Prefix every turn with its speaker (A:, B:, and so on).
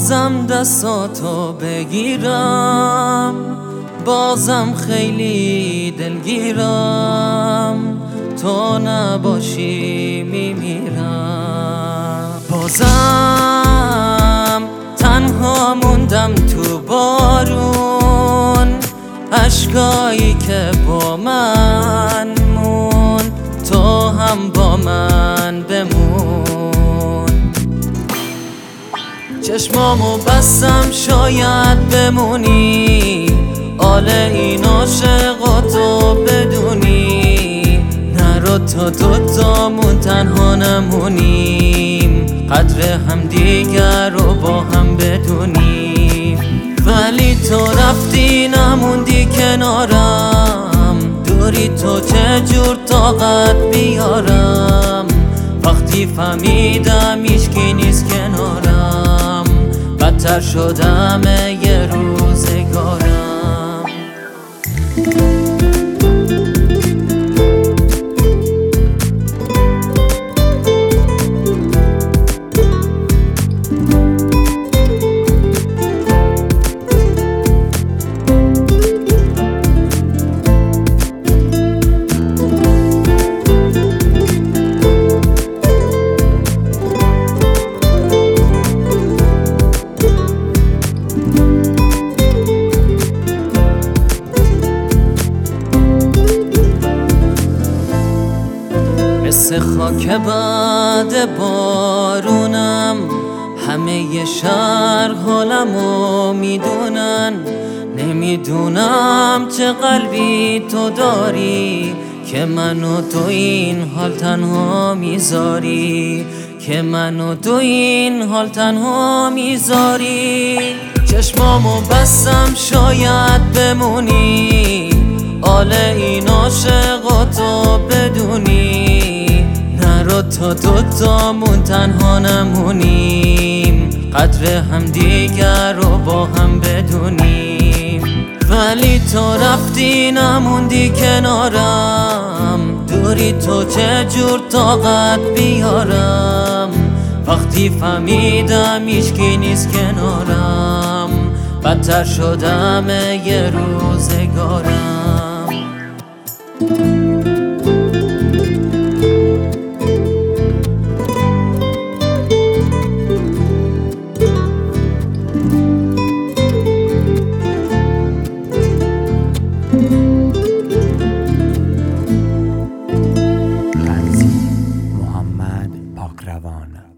A: بازم دستاتو بگیرم، بازم خیلی دلگیرم، تو نباشی میمیرم. بازم تنها موندم تو بارون، اشکایی که با من موند تو هم با من بمون. چشمامو بستم شاید بمونی، آل این عاشقاتو بدونی، نرو تا دوتامون تنها نمونیم، قدر همدیگر رو با هم بدونیم. ولی تو رفتی نموندی کنارم، دوری تو چجور طاقت بیارم، وقتی فهمیدم هیچکی نیست کنارم، بدتر شدم یه روزگارم. مثل خاک بعد بارونم، همه شهر حالمو میدونن، نمیدونم چه قلبی تو داری که منو تو این حال تنها میذاری، که منو تو این حال تنها میذاری. چشمامو بستم شاید بمونی، آل این عاشقاتو بدونی، نرو تا دوتامون تنها نمونیم، قدر همدیگر رو با هم بدونیم. ولی تو رفتی نموندی کنارم، دوری تو چجور طاقت بیارم، وقتی فهمیدم هیچکی نیست کنارم، بدتر شدم یه روزگارم.
B: محمد پاکروان.